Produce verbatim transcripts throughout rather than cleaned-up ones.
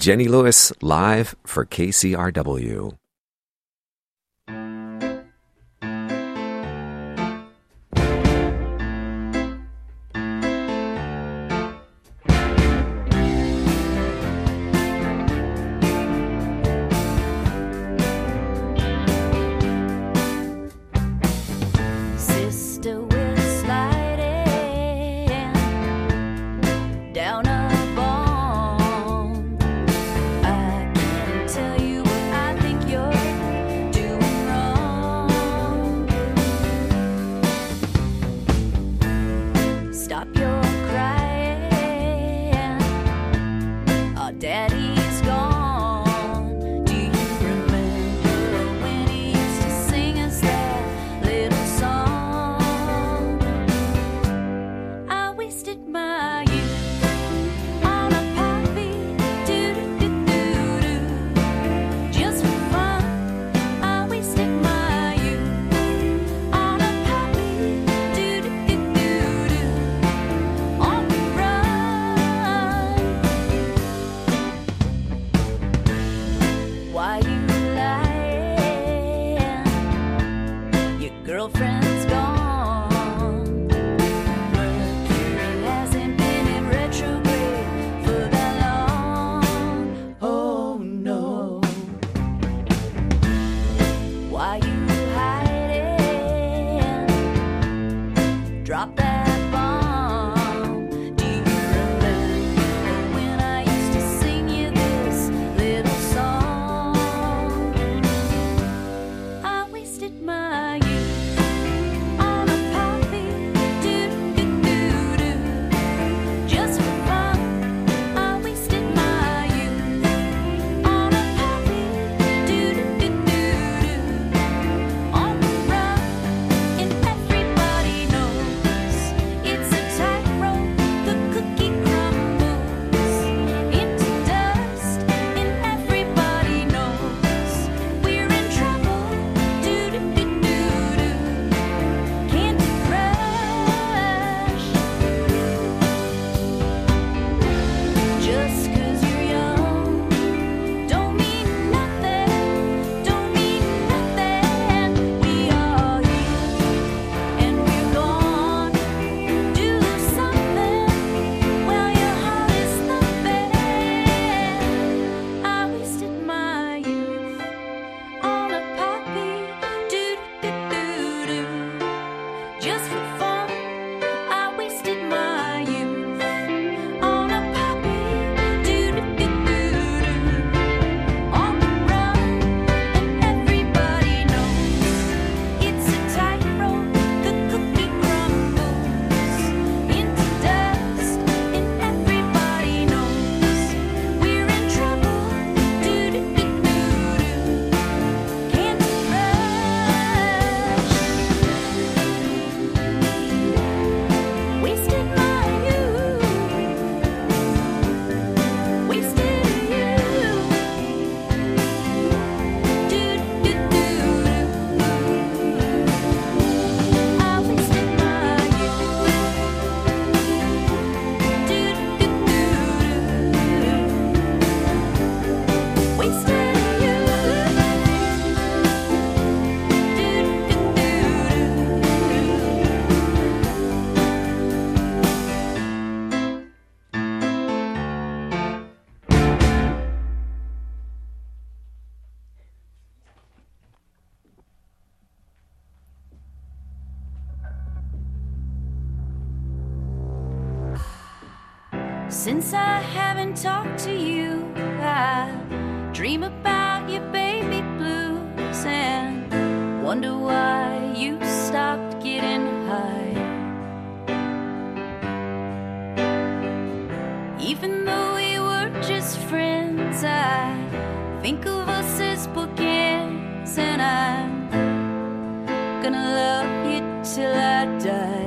Jenny Lewis live for K C R W. Since I haven't talked to you, I dream about your baby blues and wonder why you stopped getting high. Even though we were just friends, I think of us as bookends, and I'm gonna love you till I die.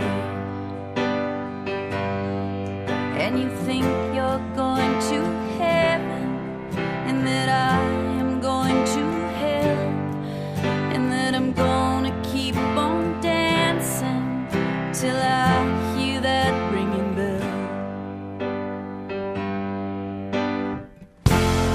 And you think you're going to heaven, and that I am going to hell, and that I'm gonna keep on dancing till I hear that ringing bell.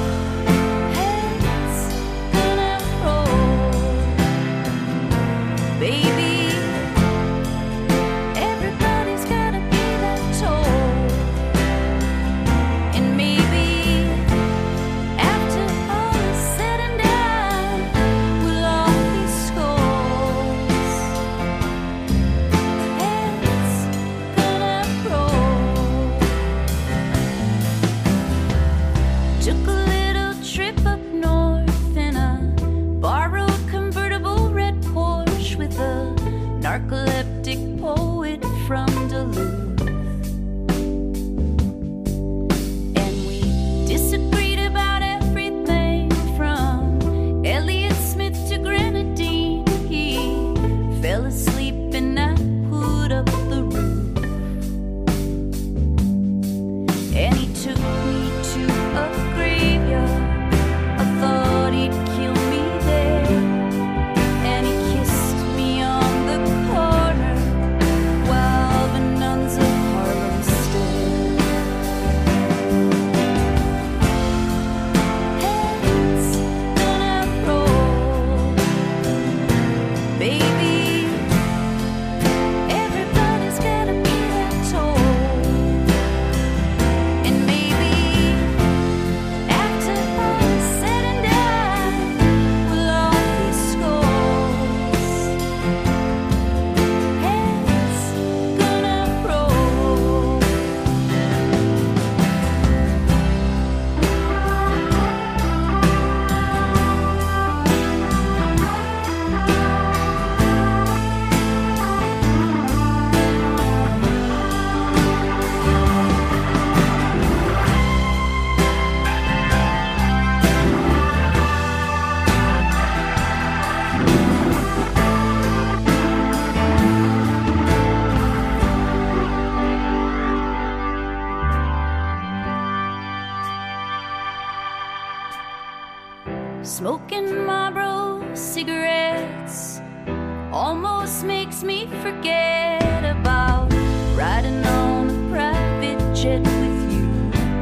Smoking Marlboro cigarettes almost makes me forget about riding on a private jet with you.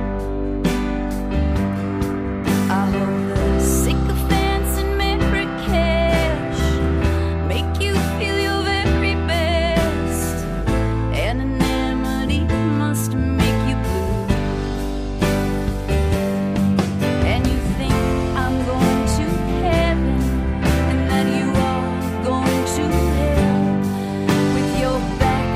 I hope the sycophants in Marrakesh make you feel your very best. Anonymity must make you blue. And you think I'm going to heaven, and that you are going to hell, with your back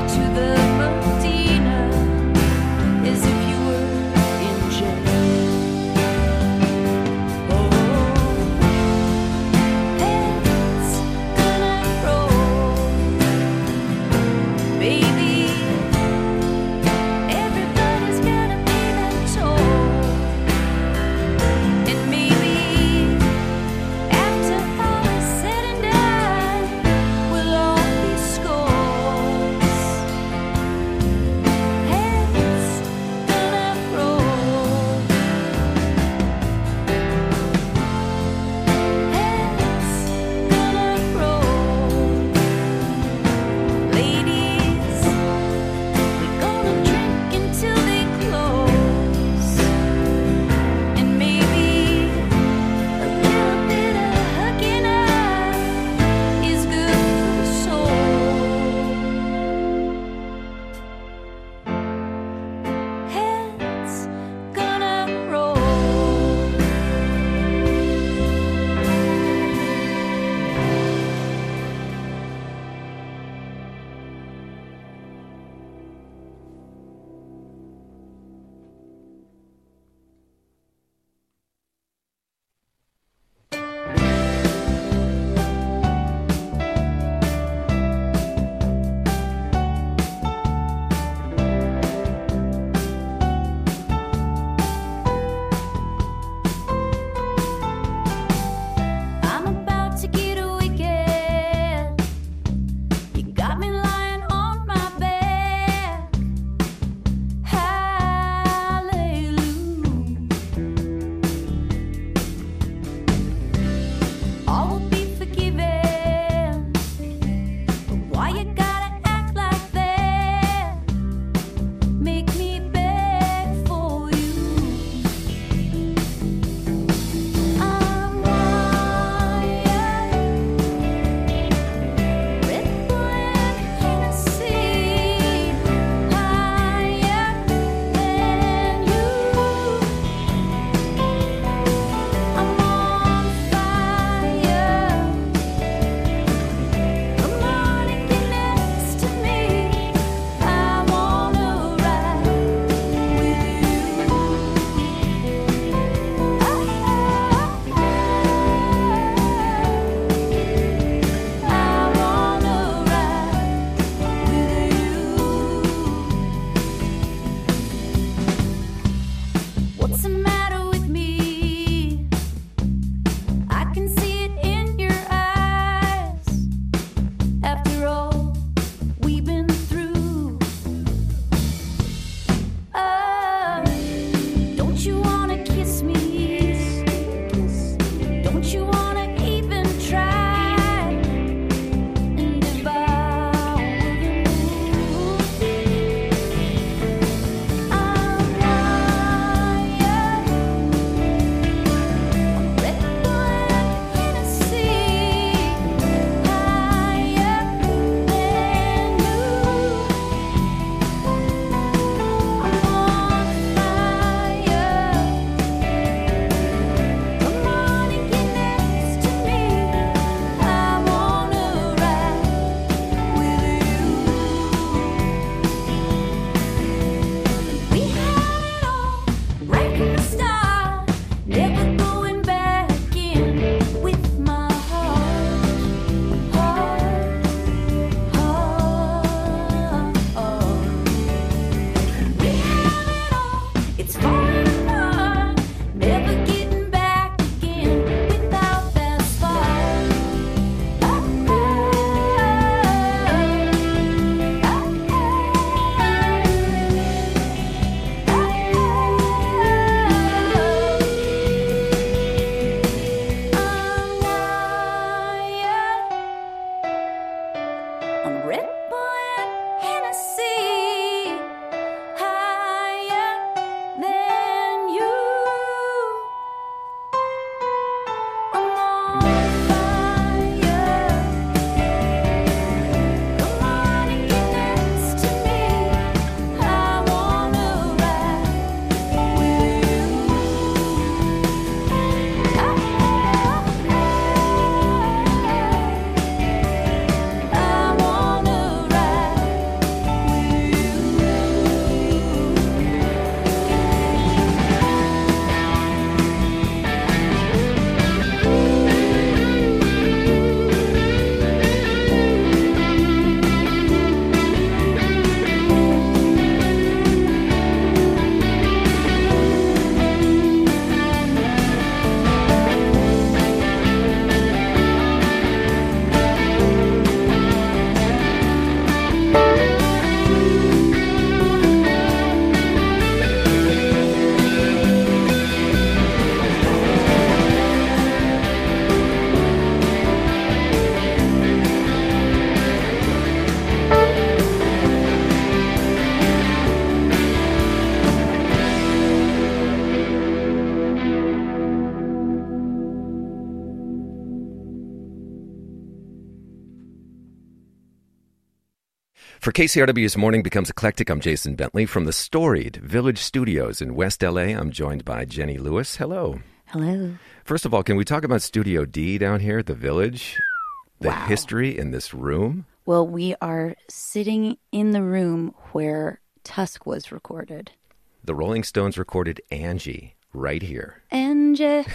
For K C R W's Morning Becomes Eclectic, I'm Jason Bentley from the storied Village Studios in West L A. I'm joined by Jenny Lewis. Hello. Hello. First of all, can we talk about Studio D down here at the Village? The Wow. history in this room? Well, we are sitting in the room where Tusk was recorded. The Rolling Stones recorded Angie right here. Angie,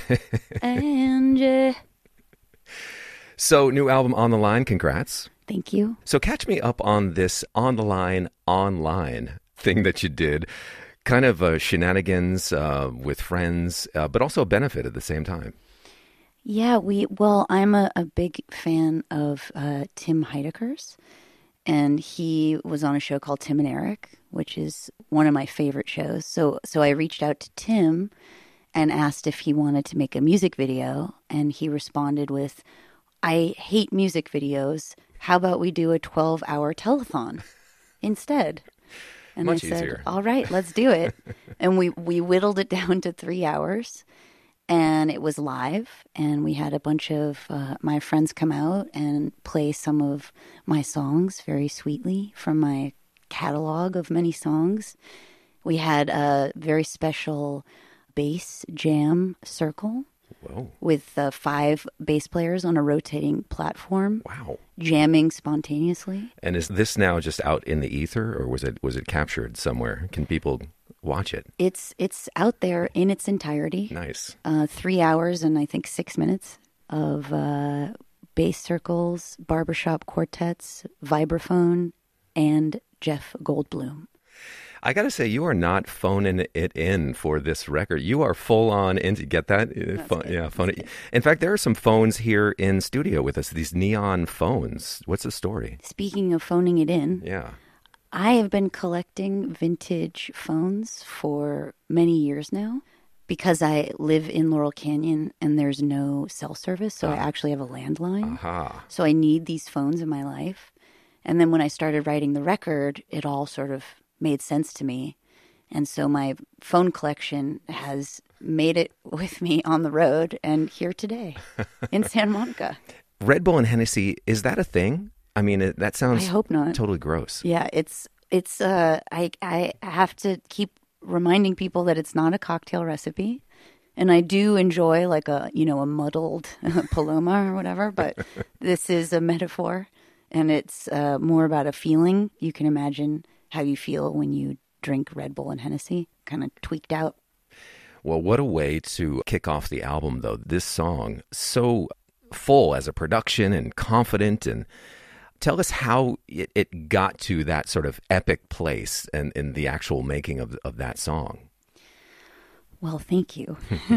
Angie. So, new album On the Line, congrats. Thank you. So catch me up on this On the Line, online thing that you did. Kind of uh, shenanigans uh, with friends, uh, but also a benefit at the same time. Yeah, we, well, I'm a, a big fan of uh, Tim Heidecker's, and he was on a show called Tim and Eric, which is one of my favorite shows. So, so I reached out to Tim and asked if he wanted to make a music video, and he responded with, I hate music videos. How about we do a twelve-hour telethon instead? And Much I said, easier. all right, let's do it. And we, we whittled it down to three hours. And it was live. And we had a bunch of uh, my friends come out and play some of my songs very sweetly from my catalog of many songs. We had a very special bass jam circle. Whoa. With uh, five bass players on a rotating platform, Wow. jamming spontaneously. And is this now just out in the ether, or was it was it captured somewhere? Can people watch it? It's it's out there in its entirety. Nice. Uh, three hours and I think six minutes of uh, bass circles, barbershop quartets, vibraphone, and Jeff Goldblum. I got to say, you are not phoning it in for this record. You are full on into get that. Uh, phone, good. yeah, phone it. In fact, there are some phones here in studio with us. These neon phones. What's the story? Speaking of phoning it in, Yeah. I have been collecting vintage phones for many years now because I live in Laurel Canyon and there's no cell service, so I actually have a landline. Aha. So I need these phones in my life. And then when I started writing the record, it all sort of made sense to me. And so my phone collection has made it with me on the road and here today in Santa Monica. Red Bull and Hennessy, is that a thing? I mean, it, that I sounds hope not. totally gross. Yeah, it's it's uh I I have to keep reminding people that it's not a cocktail recipe. And I do enjoy like a, you know, a muddled Paloma or whatever, but this is a metaphor and it's uh, more about a feeling. You can imagine how you feel when you drink Red Bull and Hennessy, kind of tweaked out. Well, what a way to kick off the album, though. This song, so full as a production and confident. And tell us how it, it got to that sort of epic place and in the actual making of, of that song. Well, thank you.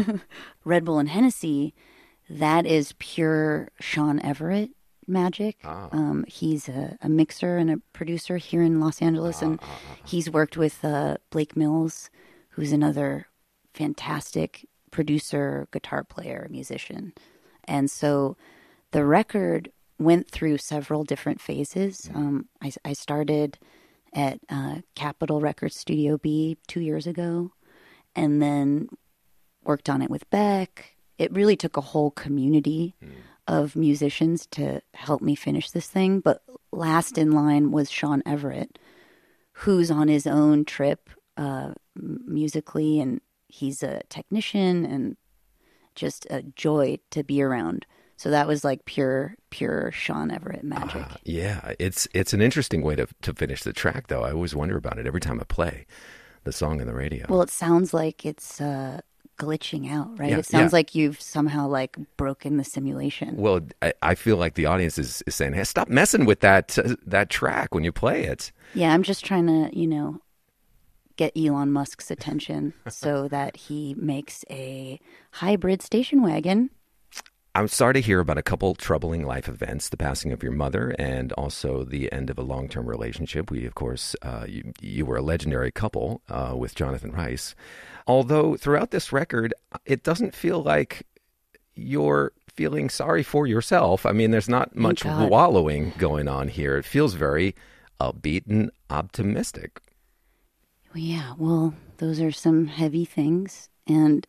Red Bull and Hennessy, that is pure Sean Everett magic. Ah. Um, he's a, a mixer and a producer here in Los Angeles, and he's worked with uh, Blake Mills, who's another fantastic producer, guitar player, musician. And so the record went through several different phases. Um, I, I started at uh, Capitol Records Studio B two years ago, and then worked on it with Beck. It really took a whole community mm. of musicians to help me finish this thing. But last in line was Sean Everett, who's on his own trip uh, musically, and he's a technician and just a joy to be around. So that was like pure, pure Sean Everett magic. Uh, yeah, it's it's an interesting way to to finish the track, though. I always wonder about it every time I play the song on the radio. Well, it sounds like it's uh, glitching out, right? Yeah, it sounds yeah. like you've somehow like broken the simulation. Well, I, I feel like the audience is, is saying, hey, stop messing with that uh, that track when you play it. Yeah, I'm just trying to, you know, get Elon Musk's attention so that he makes a hybrid station wagon. I'm sorry to hear about a couple troubling life events, the passing of your mother and also the end of a long-term relationship. We, of course, uh, you, you were a legendary couple uh, with Jonathan Rice. Although throughout this record, it doesn't feel like you're feeling sorry for yourself. I mean, there's not much God. wallowing going on here. It feels very upbeat and optimistic. Well, yeah, well, those are some heavy things. And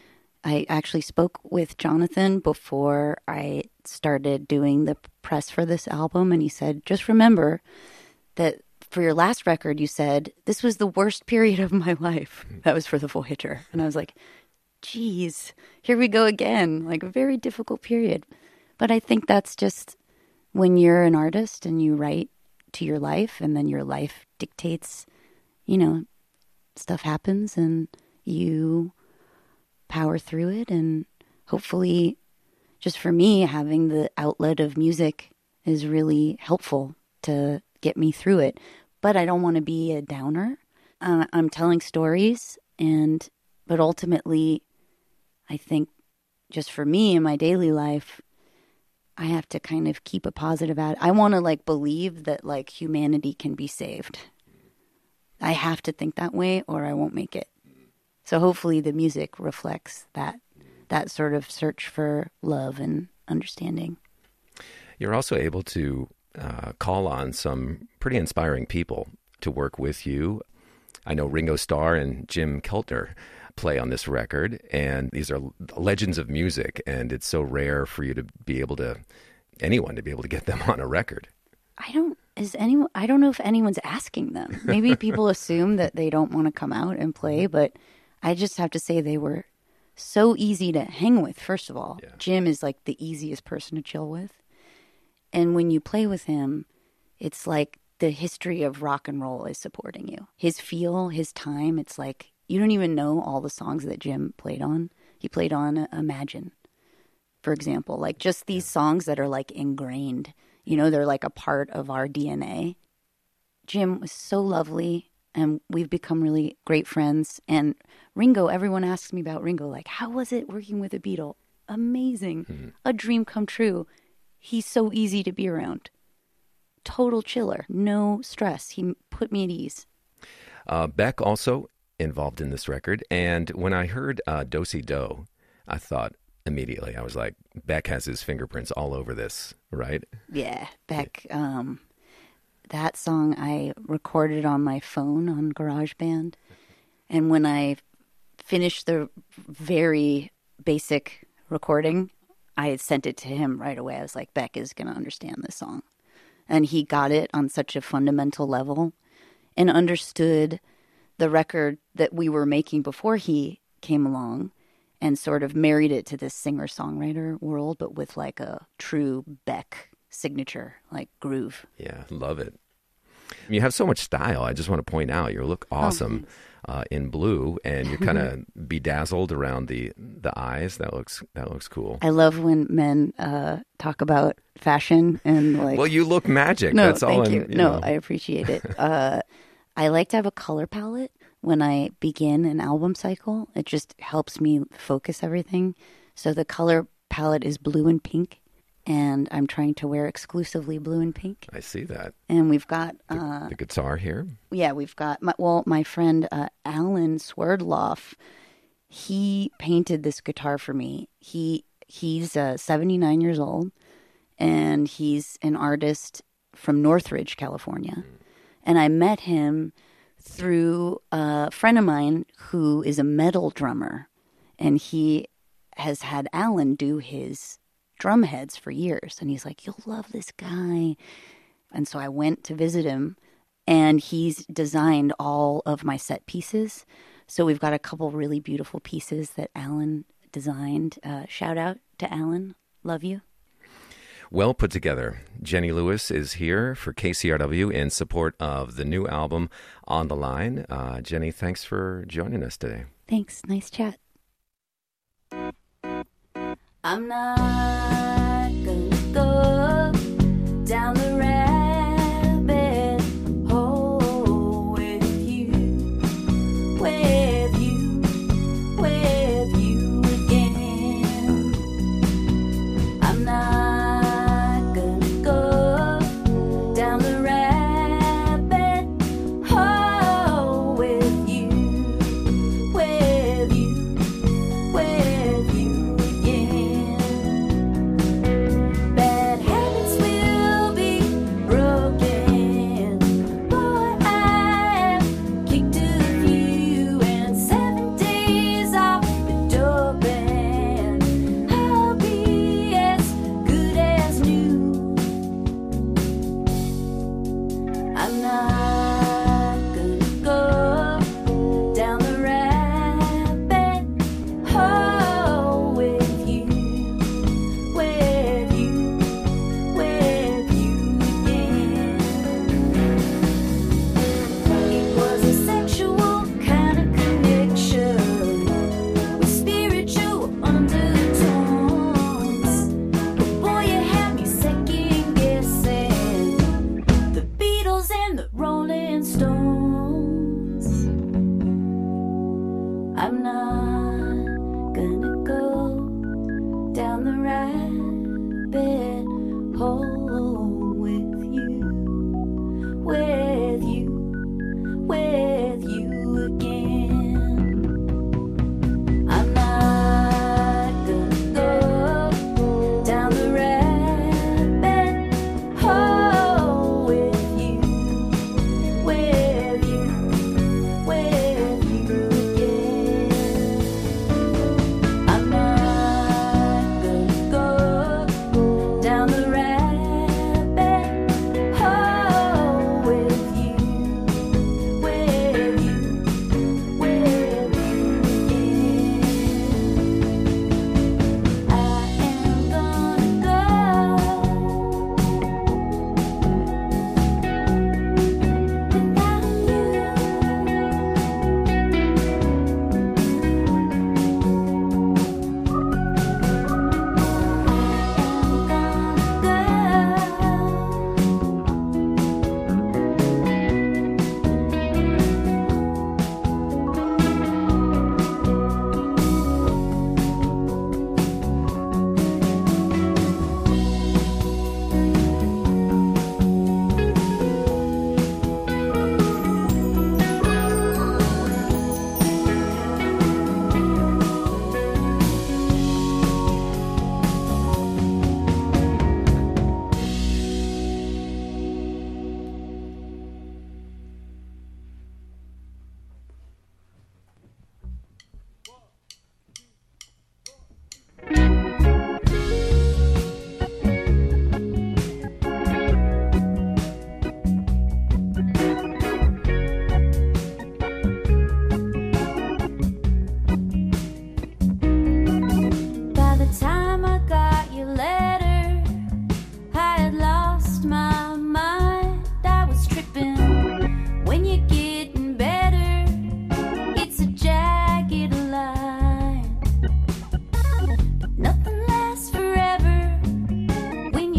I actually spoke with Jonathan before I started doing the press for this album, and he said, just remember that for your last record, you said, this was the worst period of my life. That was for the Voyager. And I was like, geez, here we go again. Like a very difficult period. But I think that's just when you're an artist and you write to your life and then your life dictates, you know, stuff happens and you power through it. And hopefully, just for me, having the outlet of music is really helpful to get me through it. But I don't want to be a downer. Uh, I'm telling stories, and but ultimately, I think just for me in my daily life, I have to kind of keep a positive attitude. I want to like believe that like humanity can be saved. I have to think that way or I won't make it. So hopefully the music reflects that, that sort of search for love and understanding. You're also able to uh, call on some pretty inspiring people to work with you. I know Ringo Starr and Jim Keltner play on this record, and these are legends of music, and it's so rare for you to be able to, anyone to be able to get them on a record. I don't, is anyone, I don't know if anyone's asking them. Maybe people assume that they don't want to come out and play, but I just have to say they were so easy to hang with, first of all. Yeah. Jim is like the easiest person to chill with. And when you play with him, it's like the history of rock and roll is supporting you. His feel, his time, it's like you don't even know all the songs that Jim played on. He played on Imagine, for example. Like just these songs that are like ingrained. You know, they're like a part of our D N A. Jim was so lovely, and we've become really great friends. And Ringo, everyone asks me about Ringo, like, how was it working with a Beatle? Amazing. Mm-hmm. A dream come true. He's so easy to be around. Total chiller. No stress. He put me at ease. Uh, Beck also involved in this record. And when I heard uh, Do-Si Do, I thought immediately, I was like, Beck has his fingerprints all over this, right? Yeah, Beck. Um, that song I recorded on my phone on GarageBand. And when I finished the very basic recording, I sent it to him right away. I was like, Beck is going to understand this song. And he got it on such a fundamental level and understood the record that we were making before he came along and sort of married it to this singer-songwriter world, but with like a true Beck signature, like groove. Yeah, love it. You have so much style. I just want to point out, you look awesome. Oh, Uh, in blue, and you're kind of bedazzled around the the eyes. That looks that looks cool. I love when men uh, talk about fashion and like. Well, you look magic. No, That's thank all. I'm, you. you no, know. I appreciate it. Uh, I like to have a color palette when I begin an album cycle. It just helps me focus everything. So the color palette is blue and pink. And I'm trying to wear exclusively blue and pink. I see that. And we've got... The, uh, the guitar here? Yeah, we've got... My, well, my friend uh, Alan Swerdloff, he painted this guitar for me. He He's uh, seventy-nine years old, and he's an artist from Northridge, California. Mm. And I met him through a friend of mine who is a metal drummer. And he has had Alan do his... drum heads for years, and he's like, you'll love this guy. And so I went to visit him, and he's designed all of my set pieces. So we've got a couple really beautiful pieces that Alan designed. Uh, shout out to Alan. Love you. Well put together. Jenny Lewis is here for K C R W in support of the new album On the Line. Uh, Jenny, thanks for joining us today. Thanks. Nice chat. I'm not gonna go down the rabbit hole with you, with you, with you again. I'm not gonna go down the rabbit hole with you, with you, with you again.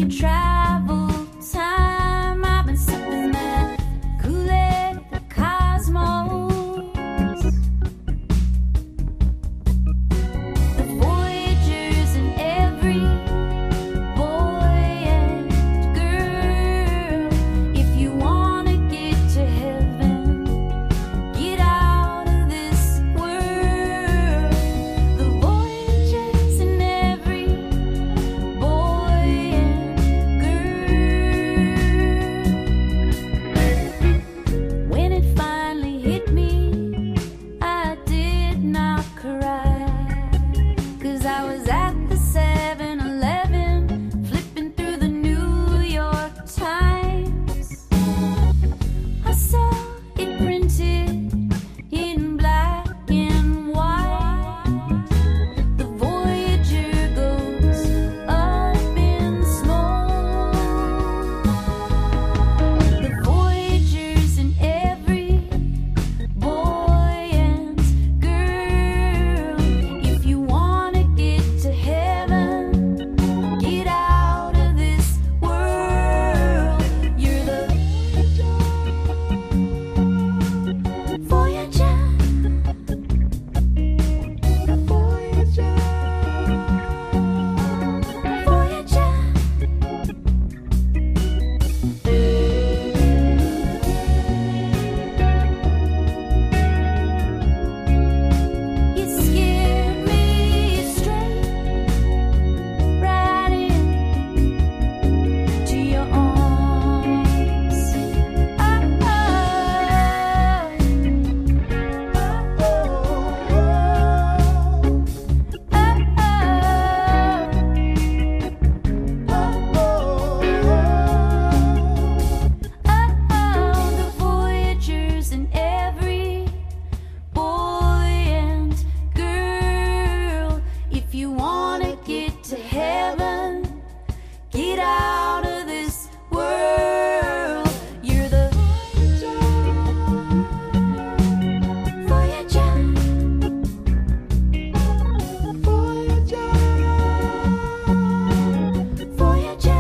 your travel time. I've been sipping that Kool-Aid, the cosmos. The voyagers and every boy and girl. If you wanna get to heaven, get out of this world. The voyagers and every boy and girl. When it finally hit me, I did not cry, 'cause I was at the seven eleven flipping through the New York Times. I saw it printed in black and white. The Voyager goes up in smoke. The Voyagers and every boy and girl. If you wanna get to heaven, get out of this world. You're the Voyager. Voyager. Voyager. You scared me straight right into your arms. Oh, oh, the Voyagers and every boy and girl. If you wanna get to heaven, get out of this world. You're the Voyager. Voyager. Voyager.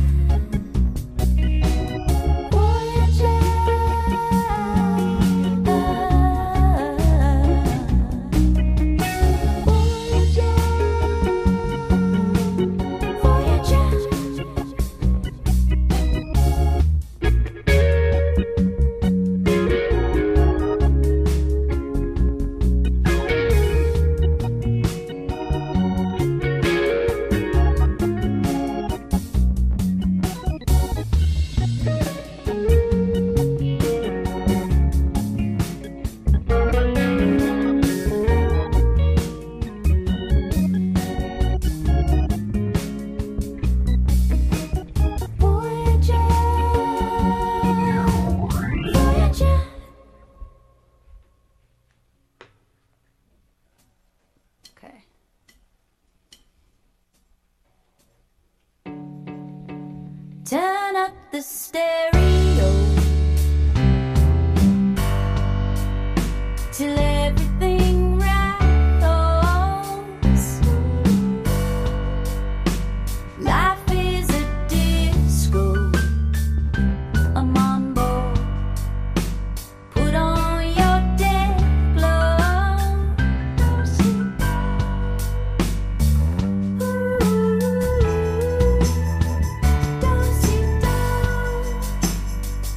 Okay. Turn up the stereo till everything rattles. Life is a disco, a mambo. Put on your dead clothes. Ooh, don't sit down.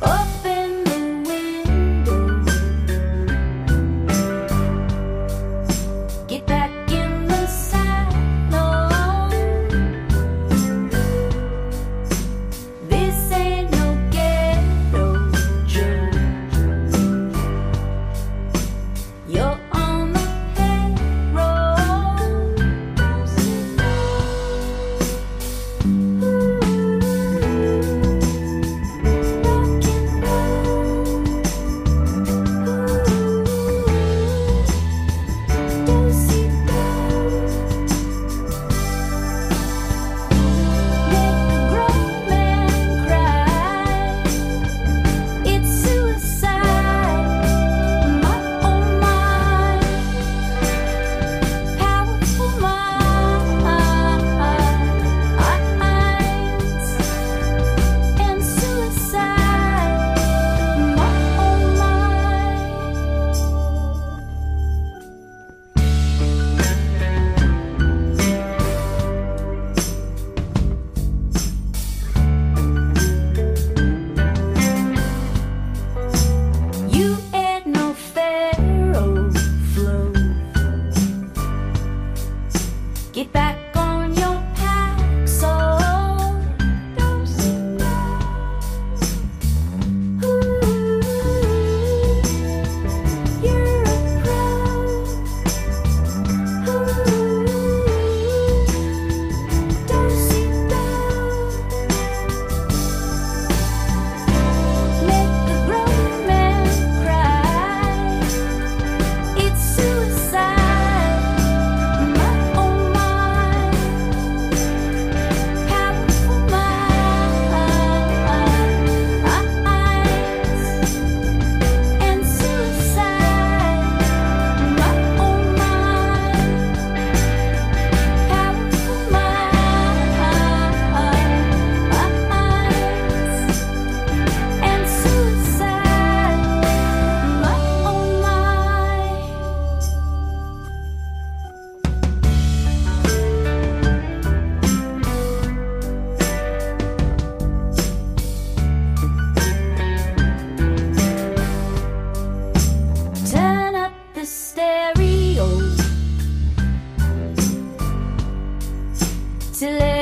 till